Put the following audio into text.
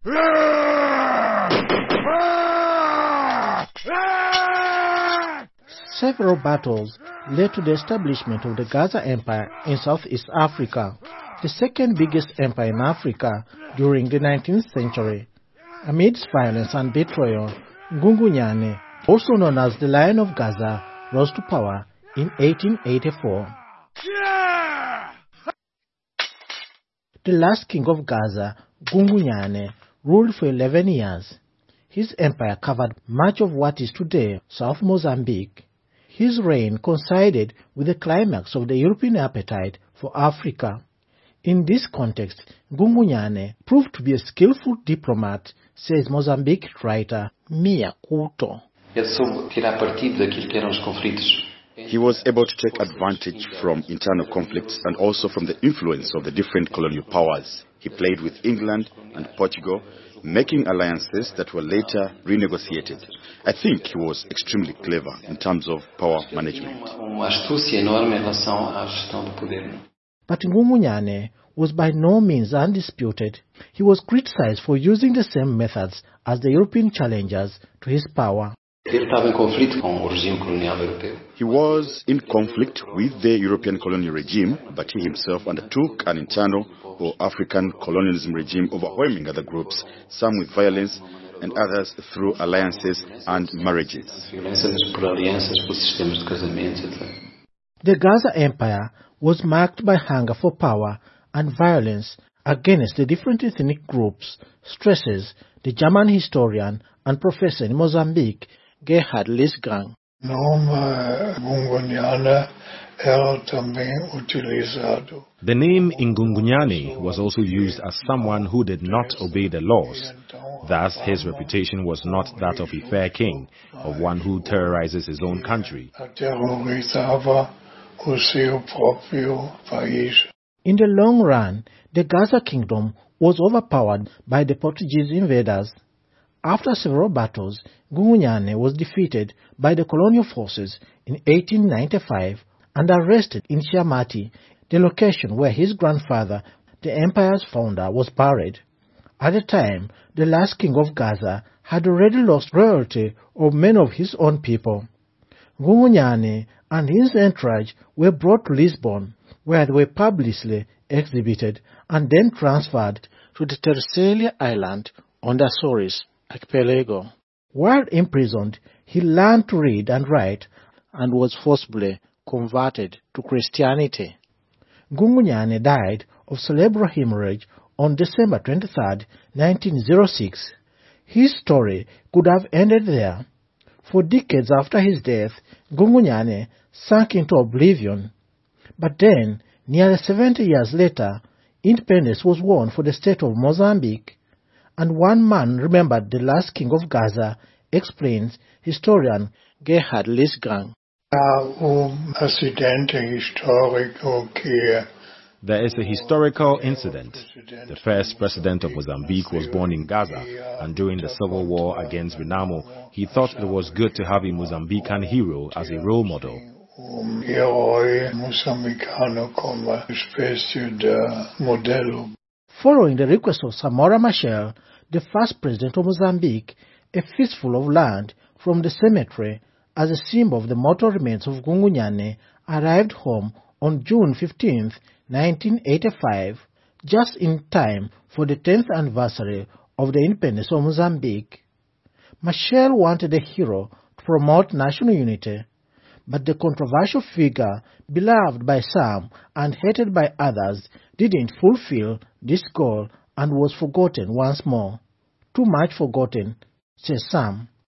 Several battles led to the establishment of the Gaza Empire in Southeast Africa, the second biggest empire in Africa during the 19th century. Amidst violence and betrayal, Ngungunyane, also known as the Lion of Gaza, rose to power in 1884. The last king of Gaza, Ngungunyane, ruled for 11 years. His empire covered much of what is today South Mozambique. His reign coincided with the climax of the European appetite for Africa. In this context, Ngungunyane proved to be a skillful diplomat, says Mozambique writer Mia Couto. He was able to take advantage from internal conflicts and also from the influence of the different colonial powers. He played with England and Portugal, making alliances that were later renegotiated. I think he was extremely clever in terms of power management. But Ngungunyane was by no means undisputed. He was criticized for using the same methods as the European challengers to his power. He was in conflict with the European colonial regime, but he himself undertook an internal or African colonialism regime overwhelming other groups, some with violence and others through alliances and marriages. The Gaza Empire was marked by hunger for power and violence against the different ethnic groups, stresses the German historian and professor in Mozambique, Gerhard Liesgang. The name Ngungunyane was also used as someone who did not obey the laws. Thus, his reputation was not that of a fair king, of one who terrorizes his own country. In the long run, the Gaza kingdom was overpowered by the Portuguese invaders. After several battles, Ngungunyane was defeated by the colonial forces in 1895 and arrested in Chiamati, the location where his grandfather, the empire's founder, was buried. At the time, the last king of Gaza had already lost royalty of many of his own people. Ngungunyane and his entourage were brought to Lisbon, where they were publicly exhibited and then transferred to the Terceira Island on the Azores archipelago. While imprisoned, he learned to read and write and was forcibly converted to Christianity. Ngungunyane died of cerebral hemorrhage on December 23, 1906. His story could have ended there. For decades after his death, Ngungunyane sank into oblivion. But then, nearly 70 years later, independence was won for the state of Mozambique. And one man remembered the last king of Gaza, explains historian Gerhard Liesgang. There is a historical incident. The first president of Mozambique was born in Gaza, and during the civil war against Renamo, he thought it was good to have a Mozambican hero as a role model. Following the request of Samora Machel, the first president of Mozambique, a fistful of land from the cemetery as a symbol of the mortal remains of Ngungunyane arrived home on June 15, 1985, just in time for the 10th anniversary of the independence of Mozambique. Machel wanted a hero to promote national unity, but the controversial figure, beloved by some and hated by others, didn't fulfill this goal and was forgotten once more. Too much forgotten, says some.